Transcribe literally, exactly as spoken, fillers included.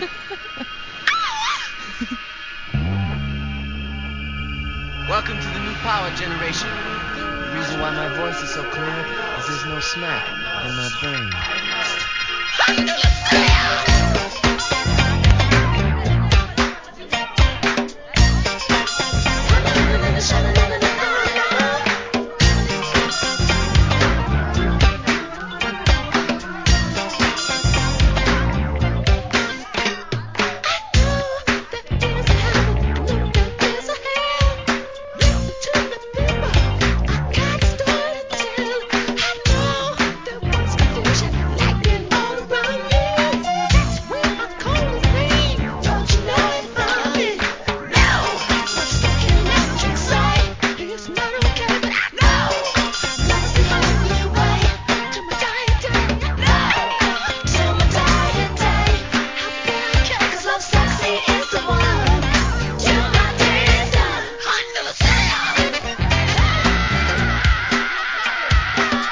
Welcome to the new power generation. The reason why my voice is so clear is there's no smack in my brain.